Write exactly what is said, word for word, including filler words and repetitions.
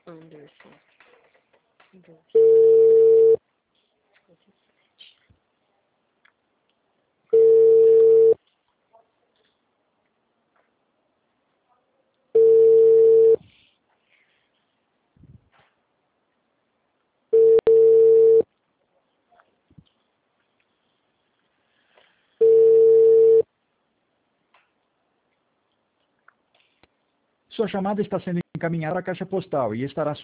Anderson. Sua chamada está sendo encaminhada para a caixa postal e estará